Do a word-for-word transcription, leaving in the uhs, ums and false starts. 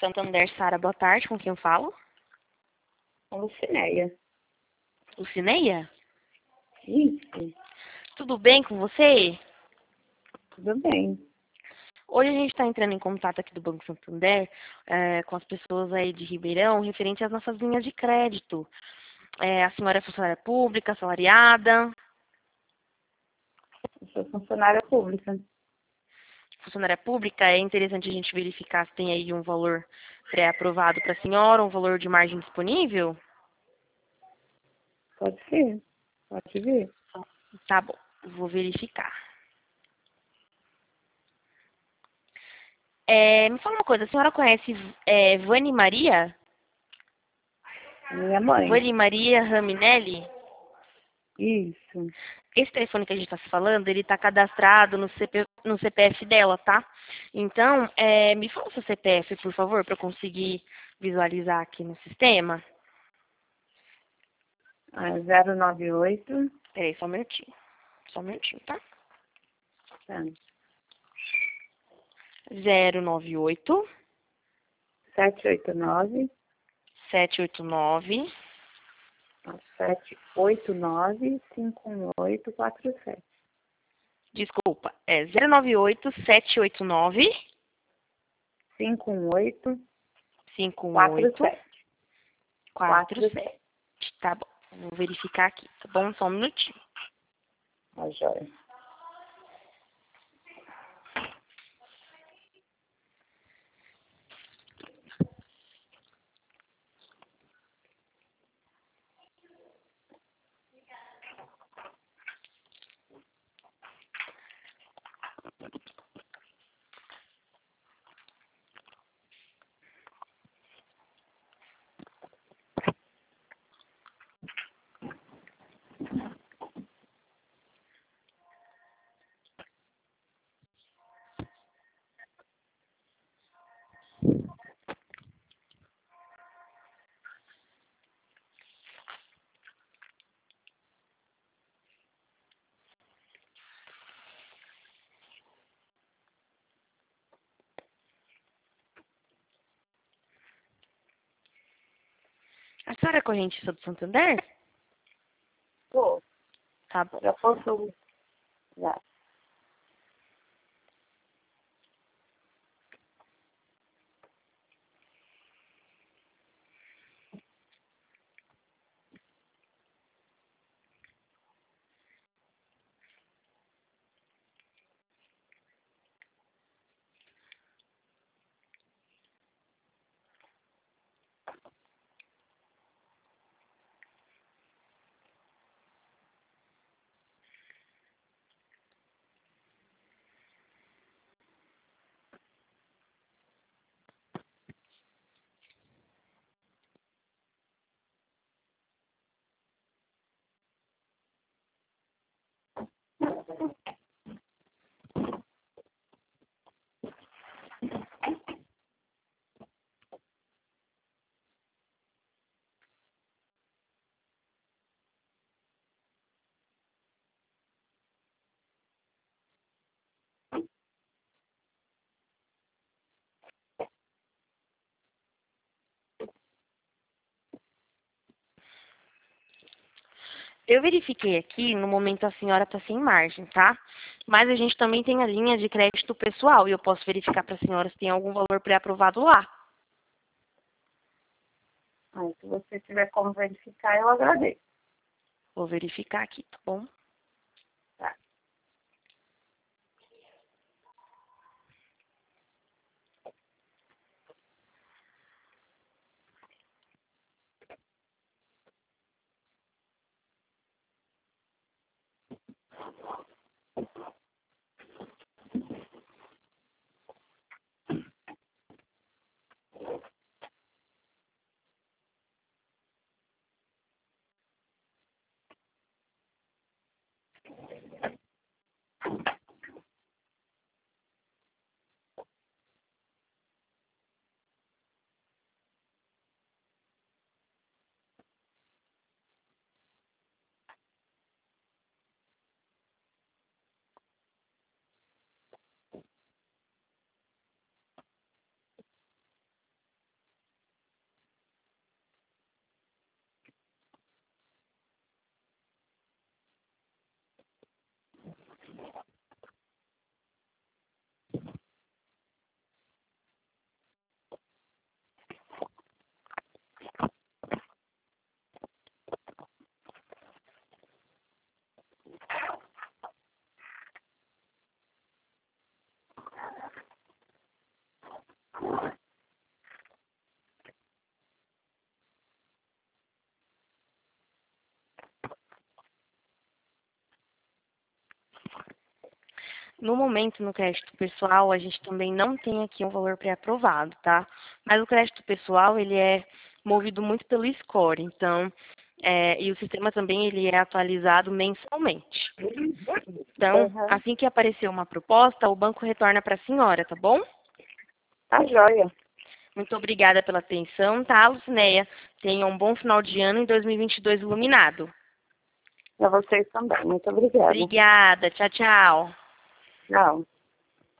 Santander, Sara, boa tarde, com quem eu falo? A Lucinéia. Lucineia? Isso, Tudo bem com você? tudo bem. Hoje a gente está entrando em contato aqui do Banco Santander eh, com as pessoas aí de Ribeirão referente às nossas linhas de crédito. Eh, a senhora é funcionária pública, assalariada, Eu sou funcionária pública. funcionária pública, é interessante a gente verificar se tem aí um valor pré-aprovado para a senhora, um valor de margem disponível? Pode ser, pode ver. Tá bom, vou verificar. É, me fala uma coisa, a senhora conhece é, Vani Maria? Minha mãe. Vani Maria Raminelli? Isso. Esse telefone que a gente está se falando, ele está cadastrado no, C P, no C P F dela, tá? Então, é, me fala o seu C P F, por favor, para eu conseguir visualizar aqui no sistema. Ah, zero nove oito. Peraí, só um minutinho. Só um minutinho, tá? Tá. zero nove oito, sete oito nove. sete oito nove, sete oito nove cinco um oito quatro sete. desculpa, é zero nove oito, sete oito nove, cinco um oito cinco um quatro oito, sete. quatro sete. Tá bom, vou verificar aqui, tá bom? Só um minutinho. Tá joia. A senhora é correntista do Santander? Pô, Tá bom. já posso. Já. Eu verifiquei aqui, no momento a senhora está sem margem, tá? Mas a gente também tem a linha de crédito pessoal e eu posso verificar para a senhora se tem algum valor pré-aprovado lá. Ah, se você tiver como verificar, eu agradeço. Vou verificar aqui, tá bom? Tá. No momento, no crédito pessoal, a gente também não tem aqui um valor pré-aprovado, tá? Mas o crédito pessoal, ele é movido muito pelo score, então, é, e o sistema também, ele é atualizado mensalmente. Então, Uhum. assim que aparecer uma proposta, o banco retorna para a senhora, tá bom? Tá joia. Muito obrigada pela atenção, tá, Lucinéia? Tenha um bom final de ano em dois mil e vinte e dois iluminado. Pra vocês também. Muito obrigada. Obrigada, tchau, tchau. Tchau.